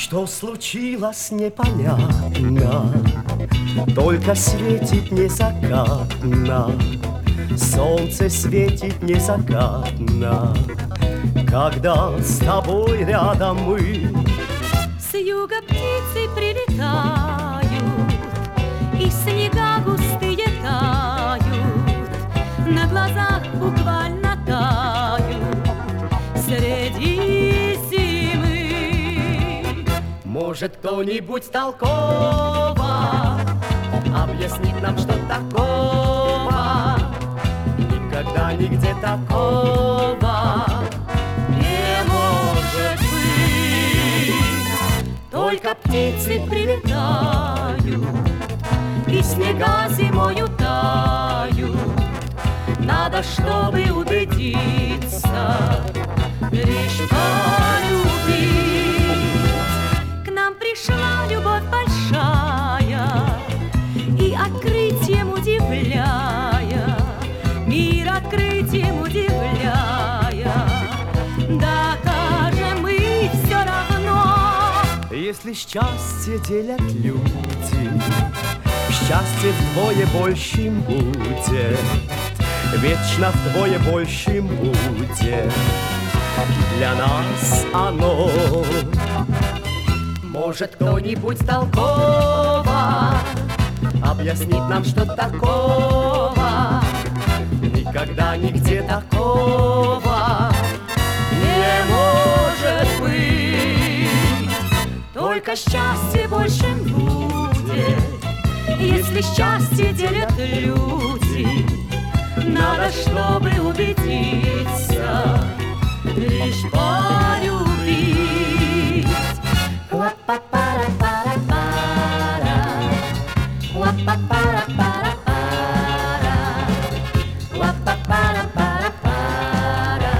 Что случилось, непонятно, только светит незакатно, солнце светит незакатно, когда с тобой рядом мы. С юга птицы прилетают, и снега густые тают, на глазах буквально тают среди зимы. Может, кто-нибудь толково объяснит нам, что такого никогда нигде такого не может быть. Только птицы прилетают, и снега зимою тают. Надо, чтобы убедиться, лишь полюбить. К нам пришла любовь большая, и открытием удивляя, мир открытием удивляя, докажем мы все равно. Если счастье делят люди, счастье вдвое большим будет, вечно вдвое большим будет для нас оно. Может, кто-нибудь толково объяснит нам, что такого никогда нигде такого не может быть. Только счастье большим будет, если счастье делят люди. Надо, чтобы убедиться, лишь полюбить. Уа-па-пара-пара-пара, уа-па-пара-пара-пара, уа-па-пара-пара-пара,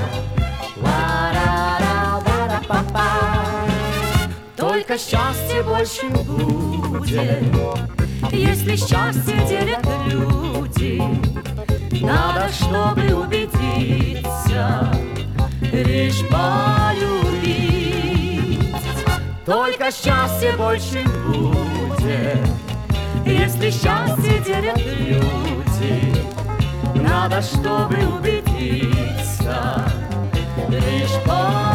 уа-ра-ра-ра-ра-па-па. Только счастье большим будет, если счастье делят люди. Надо, чтобы убедиться, лишь полюбить. Только счастье больше будет, если счастье делят люди. Надо, чтобы убедиться, лишь полюбить.